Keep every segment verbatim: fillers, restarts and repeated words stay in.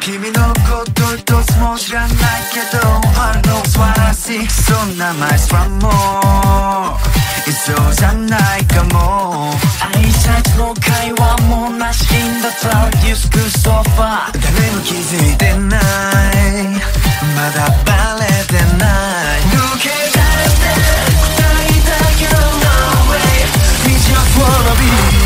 君のこと一つも知らないけど Heart knows what I see そんなマイストラもいそうじゃないかも挨拶の会話もなし In the cloud used to sofa 誰も気づいてないまだバレてない抜け出して二人だけの No way We just wanna be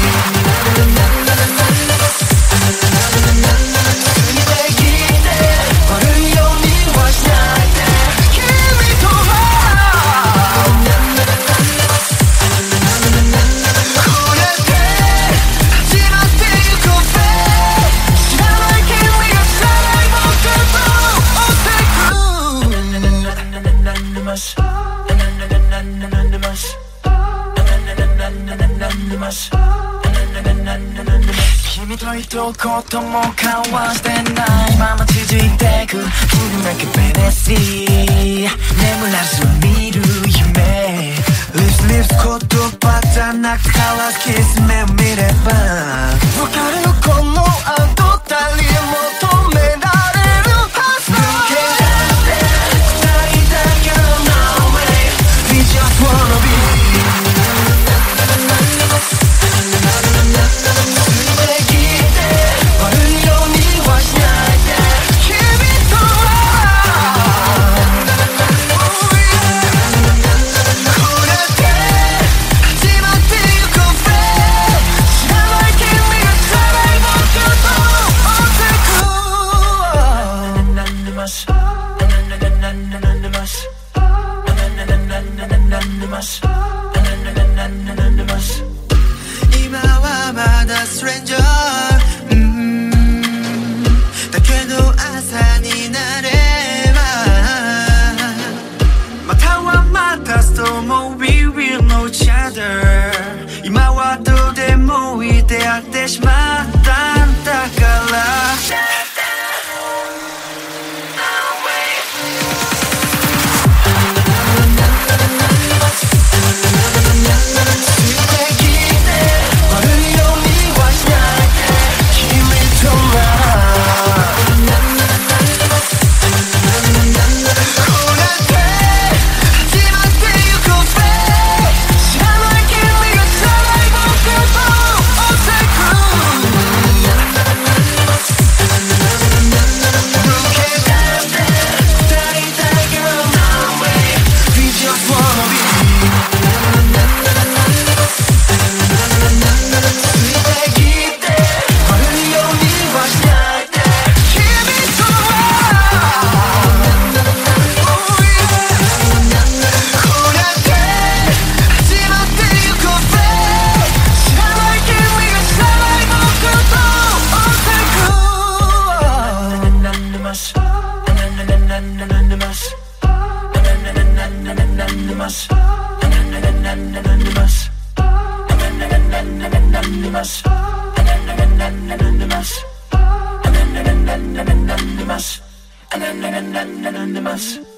君と一言も交わしてないまま続いてく君だけベネシー眠らず見る夢 Lips lips 言葉じゃなく交わすキス目を見ればわかるこの後誰も止められるはず抜け出して二人だけの No way We just wanna be今はまだストレンジャー、うん、だけど朝になればまたはまたストーム We will know each other 今はどうでもいい出会ってしまったんだからAnonymous